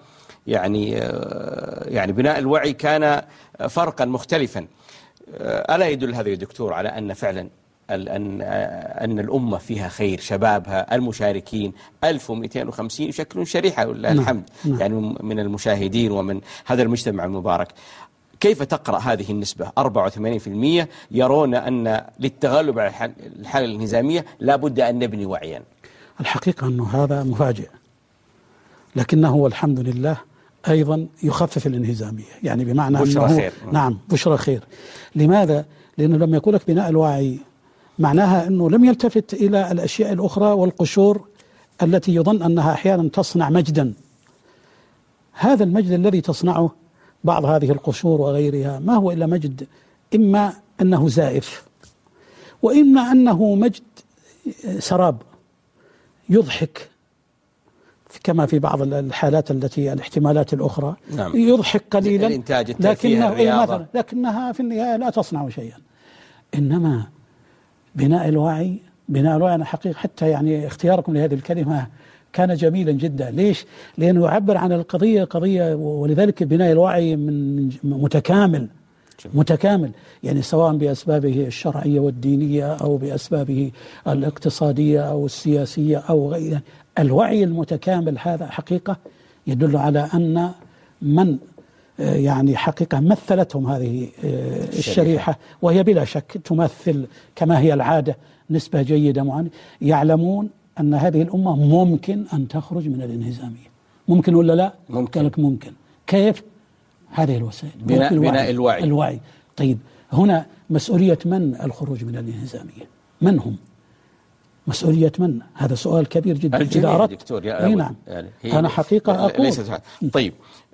يعني بناء الوعي كان فرقا مختلفا. ألا يدل هذا يا دكتور على أن فعلا أن الأمة فيها خير؟ شبابها المشاركين 1250 يشكلون شريحة ولله الحمد يعني من المشاهدين ومن هذا المجتمع المبارك. كيف تقرأ هذه النسبة؟ 84% يرون أن للتغلب على الحالة الانهزامية لا بد أن نبني وعيا. الحقيقة أنه هذا مفاجئ، لكنه والحمد لله أيضا يخفف الانهزامية، يعني بمعنى بشرى أنه خير. نعم بشرى خير. لماذا؟ لأنه لما يقول لك بناء الوعي معناها أنه لم يلتفت إلى الأشياء الأخرى والقشور التي يظن أنها أحيانا تصنع مجدا. هذا المجد الذي تصنعه بعض هذه القشور وغيرها ما هو إلا مجد إما أنه زائف، وإما أنه مجد سراب يضحك كما في بعض الحالات التي الاحتمالات الأخرى. نعم. يضحك قليلا الإنتاج، الترفيه، الرياضة، لكنها في النهاية لا تصنع شيئا. إنما بناء الوعي أنا حقيقة حتى يعني اختياركم لهذه الكلمة كان جميلا جدا. ليش؟ لأنه يعبر عن القضية قضية، ولذلك بناء الوعي من متكامل يعني سواء بأسبابه الشرعية والدينية أو بأسبابه الاقتصادية أو السياسية أو غيرها. الوعي المتكامل هذا حقيقة يدل على أن من يعني حقيقة مثلتهم هذه الشريحة، وهي بلا شك تمثل كما هي العادة نسبة جيدة معينة، يعلمون أن هذه الأمة ممكن أن تخرج من الانهزامية، ممكن ولا لا؟ ممكن. قال لك ممكن. كيف؟ هذه الوسائل، بناء الوعي. طيب هنا مسؤولية من الخروج من الانهزامية؟ من هم؟ مسؤولية من؟ هذا سؤال كبير جدا. الجميع يا دكتور. نعم. يعني أنا حقيقة أقول طيب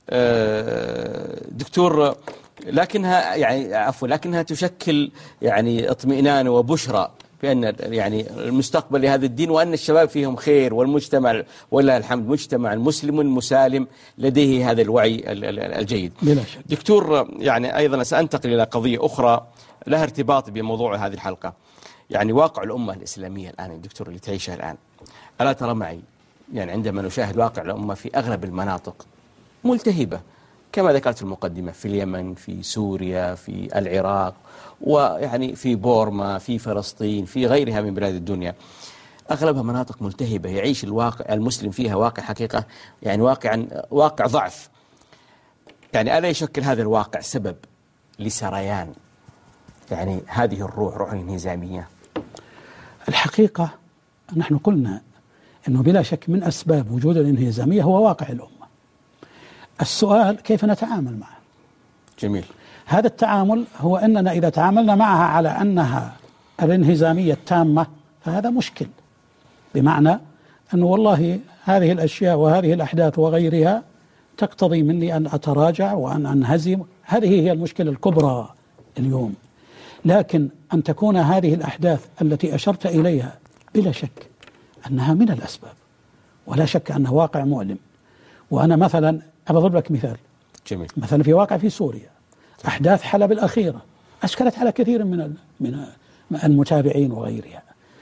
دكتور، لكنها يعني عفوا، لكنها تشكل يعني اطمئنان وبشرى بأن يعني المستقبل لهذا الدين، وأن الشباب فيهم خير، والمجتمع ولله الحمد مجتمع مسلم مسالم لديه هذا الوعي الجيد. بلا شك. دكتور، يعني أيضا سأنتقل إلى قضية أخرى لها ارتباط بموضوع هذه الحلقة. يعني واقع الأمة الإسلامية الآن يا دكتور اللي تعيشها الآن، ألا ترى معي يعني عندما نشاهد واقع الأمة في أغلب المناطق ملتهبة كما ذكرت في المقدمة، في اليمن، في سوريا، في العراق، ويعني في بورما، في فلسطين، في غيرها من بلاد الدنيا، أغلبها مناطق ملتهبة يعيش الواقع المسلم فيها واقع حقيقة يعني واقع ضعف. يعني ألا يشكل هذا الواقع سبب لسريان يعني هذه روح الانهزامية؟ الحقيقة نحن قلنا أنه بلا شك من أسباب وجود الانهزامية هو واقع الأمة. السؤال كيف نتعامل معه؟ جميل. هذا التعامل هو أننا إذا تعاملنا معها على أنها الانهزامية التامة فهذا مشكل، بمعنى أنه والله هذه الأشياء وهذه الأحداث وغيرها تقتضي مني أن أتراجع وأن أنهزم. هذه هي المشكلة الكبرى اليوم. لكن أن تكون هذه الأحداث التي أشرت إليها بلا شك أنها من الأسباب، ولا شك أنه واقع مؤلم. وأنا مثلا أضرب لك مثال. جميل. مثلا في واقع في سوريا، أحداث حلب الأخيرة أشكلت على كثير من المتابعين وغيرها،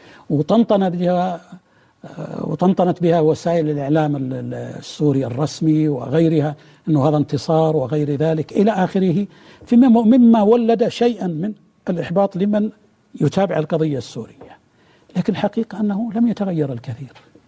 وطنطنت بها وسائل الإعلام السوري الرسمي وغيرها أنه هذا انتصار وغير ذلك إلى آخره، مما ولد شيئا من الإحباط لمن يتابع القضية السورية. لكن الحقيقة أنه لم يتغير الكثير.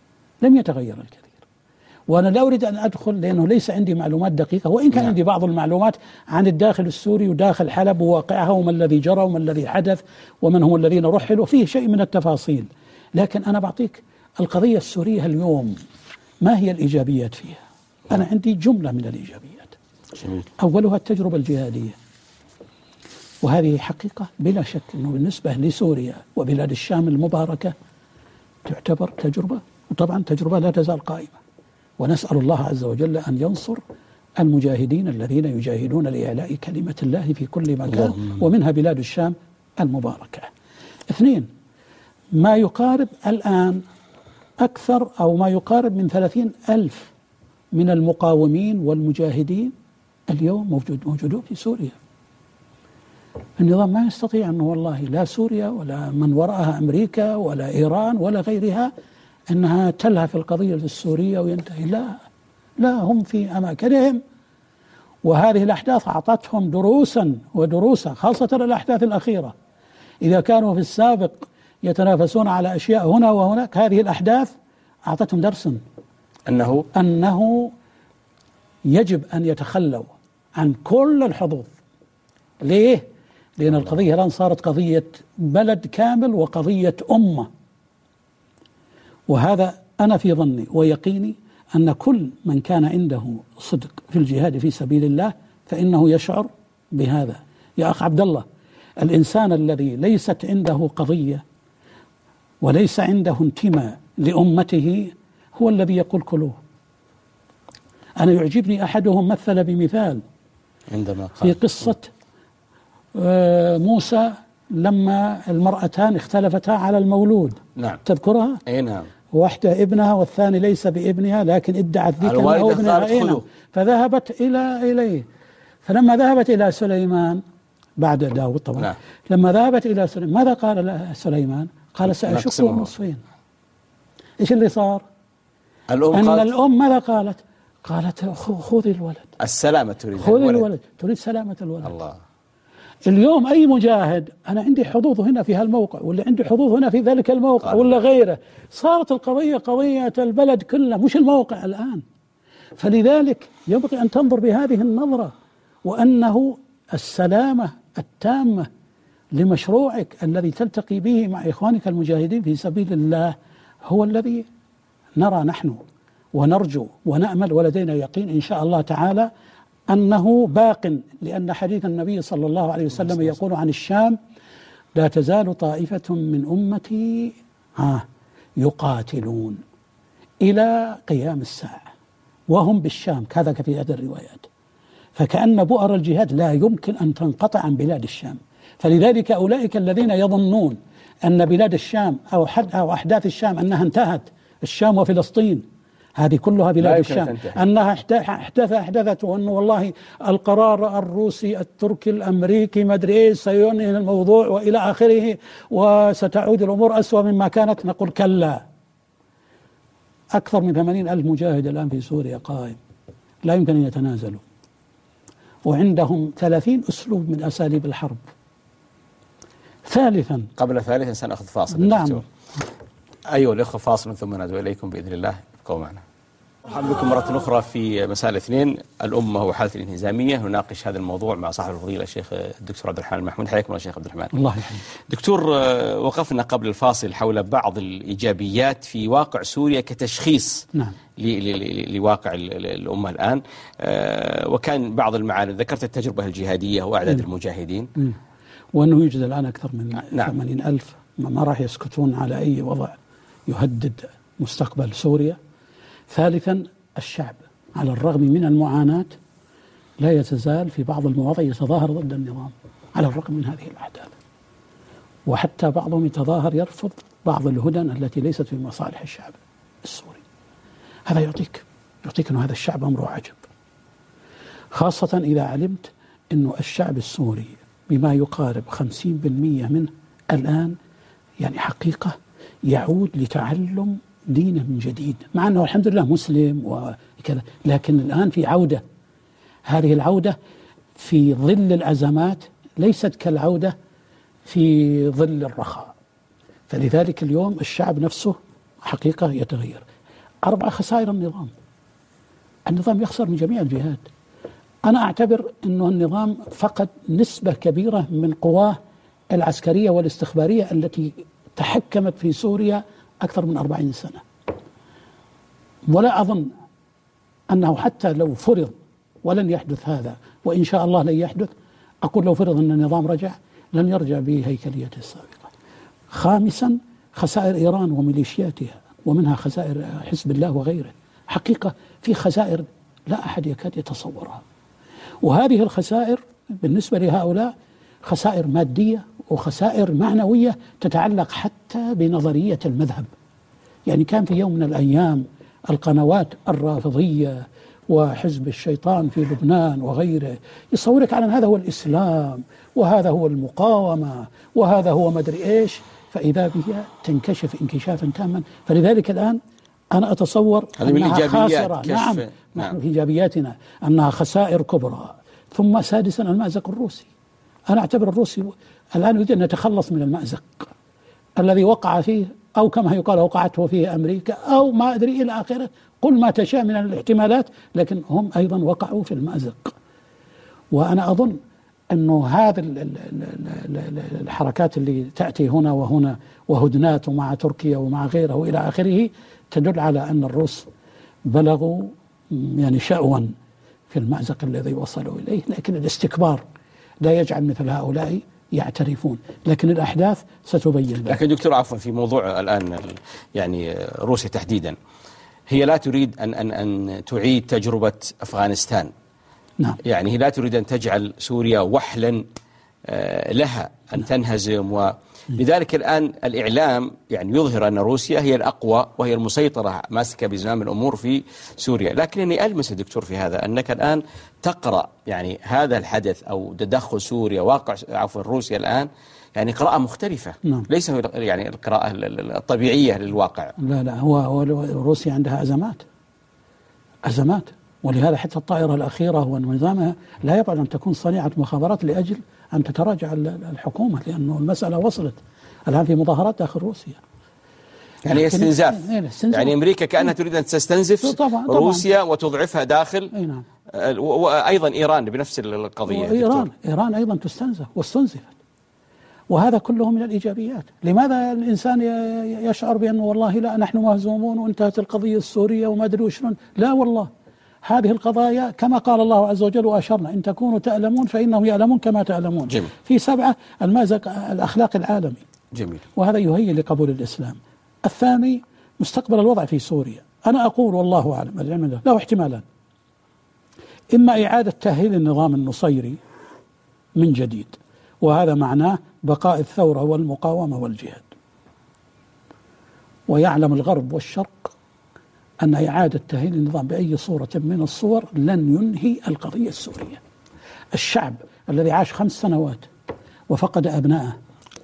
وأنا لا أريد أن أدخل لأنه ليس عندي معلومات دقيقة، وإن كان عندي بعض المعلومات عن الداخل السوري وداخل حلب وواقعها وما الذي جرى وما الذي حدث ومن هم الذين رحلوا، فيه شيء من التفاصيل. لكن أنا بعطيك القضية السورية اليوم ما هي الإيجابيات فيها. أنا عندي جملة من الإيجابيات. جميل. أولها التجربة الجهادية، وهذه حقيقة بلا شك أنه بالنسبة لسوريا وبلاد الشام المباركة تعتبر تجربة، وطبعا تجربة لا تزال قائمة. ونسأل الله عز وجل أن ينصر المجاهدين الذين يجاهدون لإعلاء كلمة الله في كل مكان، ومنها بلاد الشام المباركة. 2، ما يقارب الآن أكثر أو ما يقارب من 30,000 من المقاومين والمجاهدين اليوم موجودون في سوريا. النظام ما يستطيع أنه والله لا سوريا ولا من وراءها أمريكا ولا إيران ولا غيرها أنها تلهف القضية السورية وينتهي. لا، هم في أماكنهم، وهذه الأحداث أعطتهم دروسا، خاصة الأحداث الأخيرة. إذا كانوا في السابق يتنافسون على أشياء هنا وهناك، هذه الأحداث أعطتهم درسا أنه يجب أن يتخلوا عن كل الحظوظ. ليه؟ لأن القضية الآن صارت قضية بلد كامل وقضية أمة. وهذا أنا في ظني ويقيني أن كل من كان عنده صدق في الجهاد في سبيل الله فإنه يشعر بهذا. يا أخ عبد الله، الإنسان الذي ليست عنده قضية وليس عنده انتماء لأمته هو الذي يقول كلوه. أنا يعجبني أحدهم مثل بمثال عندما في قصة موسى لما المرأتان اختلفتا على المولود. نعم. تذكرها؟ أي نعم. واحدة ابنها والثاني ليس بابنها لكن ادعت ذكر أو ابنها، فذهبت إليه. فلما ذهبت إلى سليمان بعد داود طبعا. نعم. لما ذهبت إلى سليمان ماذا قال لها سليمان؟ قال سأشقه نصفين. إيش اللي صار؟ الأم ماذا قالت؟ قالت خذي الولد. السلامة تريد. خذي الولد، تريد سلامة الولد. الله. اليوم أي مجاهد أنا عندي حظوظ هنا في هالموقع ولا عندي حظوظ هنا في ذلك الموقع ولا غيره، صارت القضية قضية البلد كله مش الموقع الآن. فلذلك ينبغي أن تنظر بهذه النظرة، وأنه السلامة التامة لمشروعك الذي تلتقي به مع إخوانك المجاهدين في سبيل الله هو الذي نرى نحن ونرجو ونأمل ولدينا يقين إن شاء الله تعالى أنه باق، لأن حديث النبي صلى الله عليه وسلم يقول عن الشام: لا تزال طائفة من أمتي يقاتلون إلى قيام الساعة وهم بالشام، كذا في أحد الروايات. فكأن بؤر الجهاد لا يمكن أن تنقطع عن بلاد الشام. فلذلك أولئك الذين يظنون أن بلاد الشام أو أحداث الشام أنها انتهت، الشام وفلسطين هذه كلها بلاد الشام، أنها أحدثت، وأنه والله القرار الروسي التركي الأمريكي ما أدري إيه سينهي الموضوع وإلى آخره وستعود الأمور أسوأ مما كانت. نقول كلا. أكثر من 80,000 مجاهد الآن في سوريا قائم، لا يمكن أن يتنازلوا، وعندهم 30 أسلوب من أساليب الحرب. ثالثا، قبل ثالثا سنأخذ فاصل. نعم. أيها الأخوة، فاصل ثم نعود إليكم بإذن الله، ابقوا معنا. مرحبا بكم مرة أخرى في مساء الاثنين، الأمة وحالة الانهزامية. نناقش هذا الموضوع مع صاحب الفضيلة الشيخ الدكتور عبد الرحمن المحمود. حياكم الله شيخ عبد الرحمن. الله يحييك دكتور. وقفنا قبل الفاصل حول بعض الإيجابيات في واقع سوريا كتشخيص نعم. لواقع الأمة الآن، وكان بعض المعاني ذكرت التجربة الجهادية وأعداد المجاهدين، وأنه يوجد الآن أكثر من نعم. 80,000 ما راح يسكتون على أي وضع يهدد مستقبل سوريا. ثالثا، الشعب على الرغم من المعاناة لا يتزال في بعض المواضع يتظاهر ضد النظام على الرغم من هذه الأحداث، وحتى بعضهم يتظاهر يرفض بعض الهدن التي ليست في مصالح الشعب السوري. هذا يعطيك أن هذا الشعب أمره عجب، خاصة إذا علمت أنه الشعب السوري بما يقارب 50% منه الآن يعني حقيقة يعود لتعلم دينه من جديد، مع أنه الحمد لله مسلم وكذا، لكن الآن في عودة. هذه العودة في ظل الأزمات ليست كالعودة في ظل الرخاء. فلذلك اليوم الشعب نفسه حقيقة يتغير. 4 خسائر النظام يخسر من جميع الجهات. أنا أعتبر أنه النظام فقد نسبة كبيرة من قواه العسكرية والاستخبارية التي تحكمت في سوريا أكثر من 40 سنة، ولا أظن أنه حتى لو فرض، ولن يحدث هذا وإن شاء الله لن يحدث، أقول لو فرض أن النظام رجع لن يرجع بهيكليته السابقة. خامسا، خسائر إيران وميليشياتها، ومنها خسائر حزب الله وغيره. حقيقة في خسائر لا أحد يكاد يتصورها، وهذه الخسائر بالنسبة لهؤلاء خسائر مادية وخسائر معنوية تتعلق حتى بنظرية المذهب. يعني كان في يوم من الأيام القنوات الرافضية وحزب الشيطان في لبنان وغيره يصورك على أن هذا هو الإسلام وهذا هو المقاومة وهذا هو مدري إيش، فإذا بها تنكشف انكشافا تاما. فلذلك الآن أنا أتصور أنها خاسرة. نعم في إيجابياتنا أنها خسائر كبرى. ثم سادسا، المأزق الروسي. أنا أعتبر الروسي الآن يريد أن يتخلص من المأزق الذي وقع فيه، أو كما يقال وقعته فيه أمريكا، أو ما أدري إلى آخره، قل ما تشاء من الاحتمالات، لكن هم أيضا وقعوا في المأزق. وأنا أظن أنه هذه الحركات اللي تأتي هنا وهنا وهدنات مع تركيا ومع غيره وإلى آخره تدل على أن الروس بلغوا يعني شأوا في المأزق الذي وصلوا إليه. لكن الاستكبار لا يجعل مثل هؤلاء يعترفون، لكن الأحداث ستبين ذلك. لكن دكتور عفوا، في موضوع الآن يعني روسيا تحديدا، هي لا تريد أن تعيد تجربة أفغانستان. نعم. يعني هي لا تريد أن تجعل سوريا وحلا لها أن تنهزم، لذلك الآن الإعلام يعني يظهر أن روسيا هي الأقوى وهي المسيطرة ماسكة بزمام الأمور في سوريا. لكنني ألمس دكتور في هذا أنك الآن تقرأ يعني هذا الحدث أو تدخل سوريا واقع روسيا الآن يعني قراءة مختلفة. نعم. ليس يعني القراءة الطبيعية للواقع. لا هو روسيا عندها أزمات، ولهذا حتى الطائرة الأخيرة ونظامها لا يبعد أن تكون صنيعة مخابرات لأجل أن تتراجع الحكومة، لأنه المسألة وصلت الآن في مظاهرات داخل روسيا. يعني استنزاف. يعني أمريكا كأنها تريد أن تستنزف طبعاً. روسيا وتضعفها داخل. نعم. وأيضا إيران بنفس القضية. إيران أيضا تستنزف واستنزفت، وهذا كله من الإيجابيات. لماذا الإنسان يشعر بأنه والله لا نحن مهزومون وانتهت القضية السورية وما أدري وشلون؟ لا والله، هذه القضايا كما قال الله عز وجل وأشرنا إن تكونوا تألمون فإنهم يألمون كما تألمون. جميل. في 7 المازق الأخلاق العالمي. جميل. وهذا يهيئ لقبول الإسلام. الثاني مستقبل الوضع في سوريا. أنا أقول والله أعلم له احتمالان: إما إعادة تأهيل النظام النصيري من جديد، وهذا معناه بقاء الثورة والمقاومة والجهاد. ويعلم الغرب والشرق أن إعادة تأهيل النظام بأي صورة من الصور لن ينهي القضية السورية. الشعب الذي عاش 5 سنوات وفقد أبنائه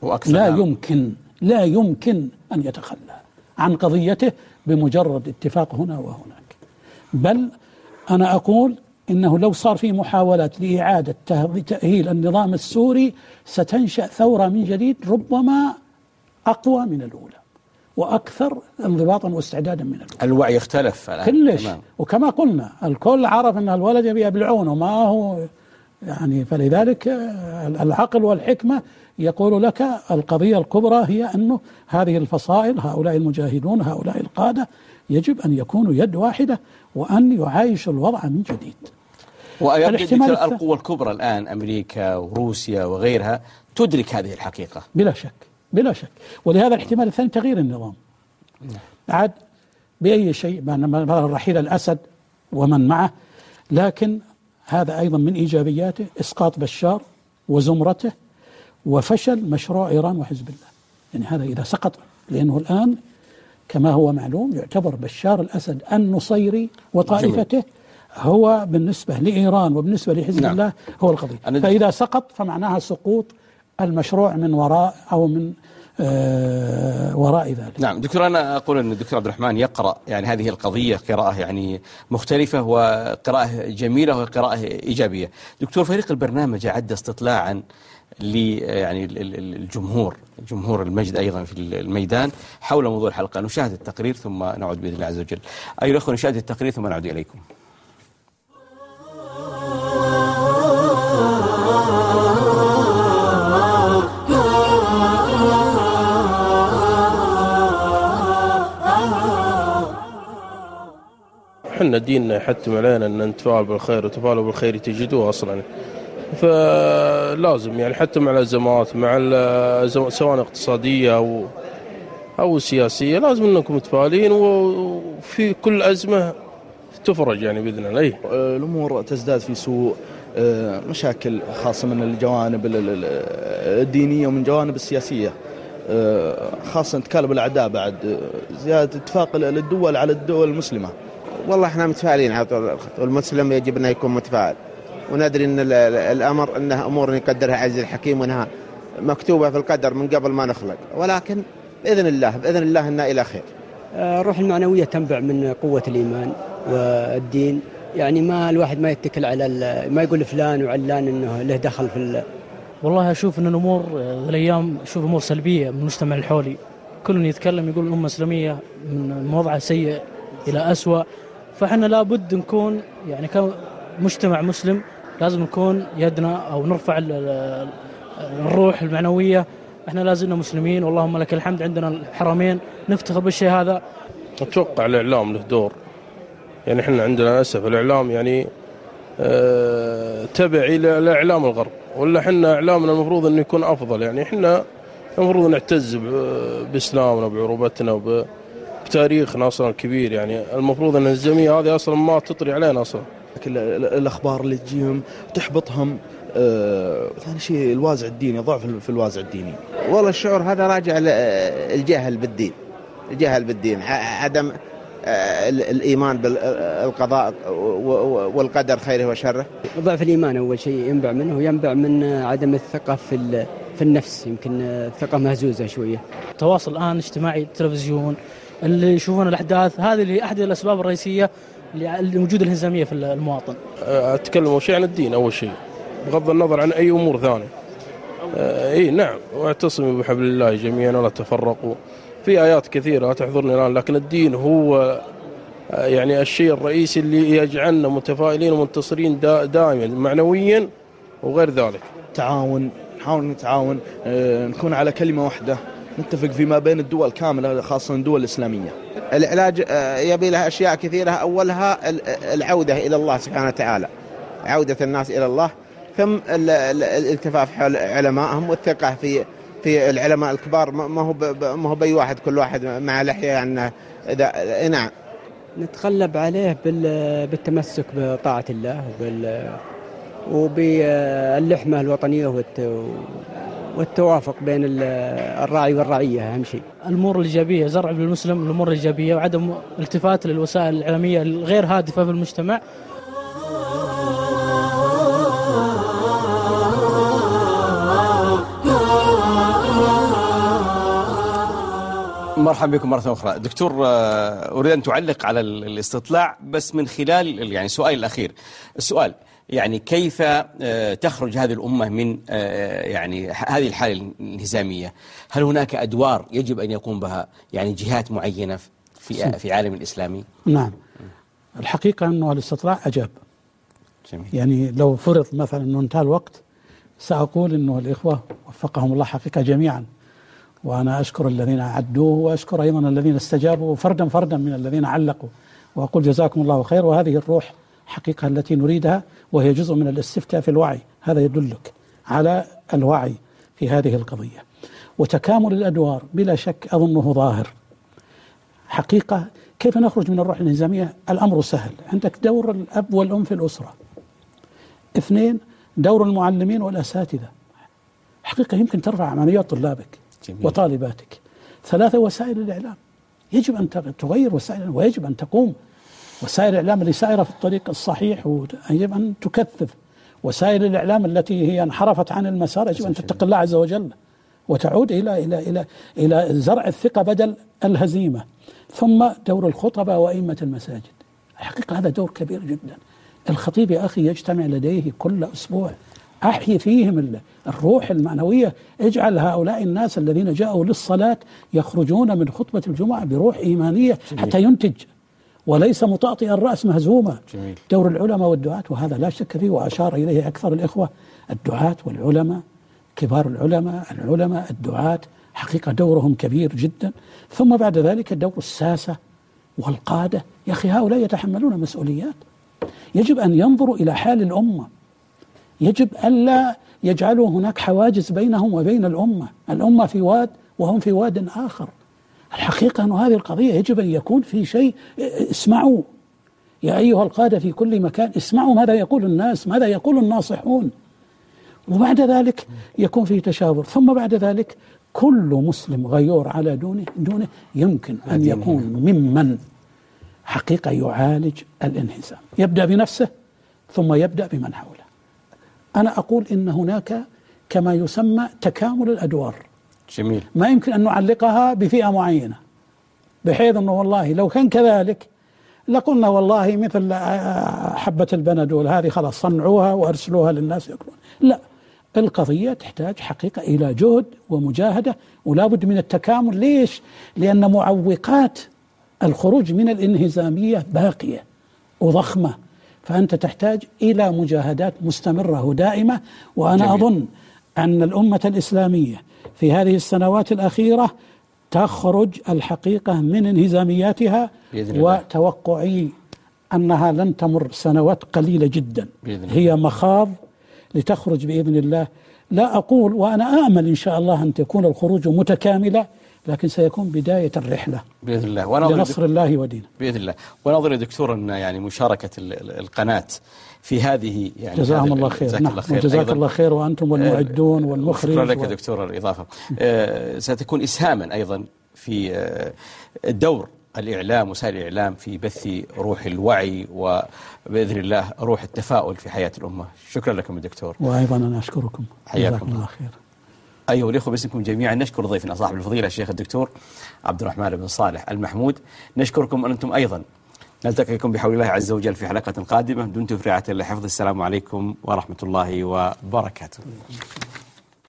لا يمكن أن يتخلى عن قضيته بمجرد اتفاق هنا وهناك. بل أنا أقول إنه لو صار في محاولات لإعادة تأهيل النظام السوري ستنشأ ثورة من جديد ربما أقوى من الأولى وأكثر انضباطا واستعدادا من الأولى. الوعي اختلف الآن كلش. وكما قلنا الكل عرف أن الولد يبي يبلعون وما هو يعني، فلذلك العقل والحكمة يقول لك القضية الكبرى هي أنه هذه الفصائل، هؤلاء المجاهدون، هؤلاء القادة، يجب أن يكونوا يد واحدة وأن يعايشوا الوضع من جديد. القوى الكبرى الآن أمريكا وروسيا وغيرها تدرك هذه الحقيقة بلا شك بلا شك. ولهذا الاحتمال الثاني تغيير النظام عاد بأي شيء، رحيل الأسد ومن معه، لكن هذا أيضا من إيجابياته إسقاط بشار وزمرته وفشل مشروع إيران وحزب الله. يعني هذا إذا سقط، لأنه الآن كما هو معلوم يعتبر بشار الأسد النصيري وطائفته هو بالنسبة لإيران وبالنسبة لحزب الله هو القضية. فإذا سقط فمعناها سقوط المشروع من وراء أو من وراء ذلك. نعم دكتور، أنا أقول أن الدكتور عبد الرحمن يقرأ يعني هذه القضية قراءة يعني مختلفة وقراءة جميلة وقراءة إيجابية. دكتور، فريق البرنامج أعد استطلاعا يعني جمهور المجد أيضا في الميدان حول موضوع الحلقة. نشاهد التقرير ثم نعود بإذن الله عز وجل. أيها الأخوة نشاهد التقرير ثم نعود إليكم. احنا ديننا يحتم علينا ان نتفاعل بالخير وتفاعلوا بالخير تجدوه اصلا، فلازم يعني حتى مع الازمات، مع سواء اقتصاديه او سياسيه، لازم انكم متفائلين وفي كل ازمه تفرج يعني باذن الله. الامور تزداد في سوء، مشاكل خاصه من الجوانب الدينيه ومن الجوانب السياسيه، خاصه تكالب الاعداء بعد زياده اتفاق الدول على الدول المسلمه. والله احنا متفائلين على طول الخط، والمسلم يجب انه يكون متفائل، وندري ان الامر انها امور يقدرها عز الحكيم وانها مكتوبه في القدر من قبل ما نخلق، ولكن باذن الله انها الى خير. الروح المعنويه تنبع من قوه الايمان والدين، يعني ما الواحد ما يتكل على ما يقول فلان وعلان انه له دخل في والله اشوف ان الامور الايام اشوف امور سلبيه من المجتمع الحولي، كل يتكلم يقول الامه الاسلاميه من وضعها سيء الى اسوأ، فاحنا لابد نكون يعني كمجتمع مسلم لازم نكون يدنا او نرفع الروح المعنويه. احنا لازلنا مسلمين واللهم لك الحمد، عندنا الحرمين نفتخر بالشيء هذا. اتوقع الاعلام له دور، يعني احنا عندنا للاسف الاعلام يعني تبع الى اعلام الغرب، ولا احنا اعلامنا المفروض انه يكون افضل. يعني احنا المفروض نعتز باسلامنا بعروبتنا بتاريخنا اصلا الكبير، يعني المفروض ان الجميع هذه اصلا ما تطري علينا اصلا. الاخبار اللي تجيهم تحبطهم. ثاني شيء الوازع الديني، ضعف في الوازع الديني. والله الشعور هذا راجع الجهل بالدين، عدم الايمان بالقضاء والقدر خيره وشره. ضعف الايمان اول شيء ينبع منه، ينبع من عدم الثقه في النفس، يمكن الثقه مهزوزه شويه. التواصل الان اجتماعي، التلفزيون اللي يشوفون الاحداث، هذه اللي احد الاسباب الرئيسيه لوجود الانهزاميه في المواطن. اتكلم اول شيء عن الدين اول شيء، بغض النظر عن اي امور ثانيه. اي نعم، واعتصموا بحبل الله جميعا ولا تفرقوا. في ايات كثيره تحضرني الان، لكن الدين هو يعني الشيء الرئيسي اللي يجعلنا متفائلين ومنتصرين دائما معنويا وغير ذلك. تعاون نحاول نتعاون، نكون على كلمة واحدة، نتفق فيما بين الدول كاملة خاصة الدول الإسلامية. العلاج يبي لها أشياء كثيرة، أولها العودة إلى الله سبحانه وتعالى، عودة الناس إلى الله، ثم الالتفاف حول علمائهم والثقة في العلماء الكبار. ما هو بأي واحد، كل واحد مع لحية يعني إذا نعم. نتغلب عليه بالتمسك بطاعة الله وباللحمة الوطنية والتوافق بين الراعي والرعية. أهم شيء الأمور الإيجابية، زرع بالمسلم الأمور الإيجابية وعدم التفات للوسائل الإعلامية الغير هادفة في المجتمع. مرحبا بكم مرة أخرى. دكتور، أريد أن تعلق على الاستطلاع بس من خلال يعني سؤال الأخير. السؤال يعني كيف تخرج هذه الأمة من يعني هذه الحالة الانهزامية؟ هل هناك أدوار يجب أن يقوم بها يعني جهات معينة في عالم الإسلامي؟ نعم، الحقيقة أنه الاستطلاع أجاب. جميل. يعني لو فرض مثلا أنه انتهى الوقت سأقول أنه الإخوة وفقهم الله حقيقة جميعا، وأنا أشكر الذين أعدوه وأشكر أيضا الذين استجابوا فردا من الذين علقوا، وأقول جزاكم الله خير. وهذه الروح حقيقة التي نريدها، وهي جزء من الاستفتاء في الوعي. هذا يدلك على الوعي في هذه القضية. وتكامل الأدوار بلا شك أظنه ظاهر. حقيقة كيف نخرج من الروح الانهزامية؟ الأمر سهل. عندك دور الأب والأم في الأسرة. 2 دور المعلمين والأساتذة. حقيقة يمكن ترفع عمليات طلابك. جميل. وطالباتك. 3 وسائل الإعلام. يجب أن تغير وسائل، ويجب أن تقوم وسائل الإعلام اللي سائرة في الطريق الصحيح، ويجب أن تكثف وسائل الإعلام التي هي انحرفت عن المسار. يجب أن تتقي الله عز وجل وتعود إلى زرع الثقة بدل الهزيمة. ثم دور الخطباء وأئمة المساجد. الحقيقة هذا دور كبير جدا. الخطيب يا أخي يجتمع لديه كل أسبوع، أحيي فيهم الروح المعنوية. اجعل هؤلاء الناس الذين جاءوا للصلاة يخرجون من خطبة الجمعة بروح إيمانية. جميل. حتى ينتج وليس مطاطئ الرأس مهزومة. جميل. دور العلماء والدعاة، وهذا لا شك فيه، وأشار إليه أكثر الإخوة. الدعاة والعلماء، كبار العلماء الدعاة، حقيقة دورهم كبير جدا. ثم بعد ذلك دور الساسة والقادة. يا أخي هؤلاء يتحملون مسؤوليات. يجب أن ينظروا إلى حال الأمة. يجب ألا يجعلوا هناك حواجز بينهم وبين الأمة في واد وهم في واد آخر. الحقيقة أن هذه القضية يجب أن يكون في شيء. اسمعوا يا أيها القادة في كل مكان، اسمعوا ماذا يقول الناس، ماذا يقول الناصحون، وبعد ذلك يكون في تشاور. ثم بعد ذلك كل مسلم غيور على دونه يمكن أن يكون ممن حقيقة يعالج الانهزام. يبدأ بنفسه ثم يبدأ بمن حوله. أنا أقول إن هناك كما يسمى تكامل الأدوار. جميل. ما يمكن أن نعلقها بفئة معينة، بحيث أنه والله لو كان كذلك لقلنا والله مثل حبة البندول هذه خلاص صنعوها وأرسلوها للناس يأكلون. لا، القضية تحتاج حقيقة إلى جهد ومجاهدة، ولا بد من التكامل. ليش؟ لأن معوقات الخروج من الانهزامية باقية وضخمة، فأنت تحتاج إلى مجاهدات مستمرة ودائمة. وأنا جميل. أظن أن الأمة الإسلامية في هذه السنوات الأخيرة تخرج الحقيقة من انهزامياتها، وتوقعي أنها لن تمر سنوات قليلة جدا، هي مخاض لتخرج بإذن الله. لا أقول وأنا آمل إن شاء الله أن تكون الخروج متكاملة، لكن سيكون بداية الرحلة بإذن الله لنصر الله ودينه بإذن الله. ونظري دكتور أن يعني مشاركة القناة في هذه يعني جزاهم الله خير. نعم، وجزاك الله خير، وأنتم والمعدون والمخرج. شكرا لك دكتور الإضافة. ستكون إسهاما أيضا في الدور الإعلام، وسائل الإعلام في بث روح الوعي وبإذن الله روح التفاؤل في حياة الأمة. شكرا لكم دكتور. وأيضا أنا أشكركم. حياكم الله خير. أيها الأخوة، باسمكم جميعا نشكر ضيفنا صاحب الفضيلة الشيخ الدكتور عبد الرحمن بن صالح المحمود. نشكركم أنتم أيضا. نلتقيكم بحول الله عز وجل في حلقة قادمة. دمتم في رعاية الله حفظ. السلام عليكم ورحمة الله وبركاته.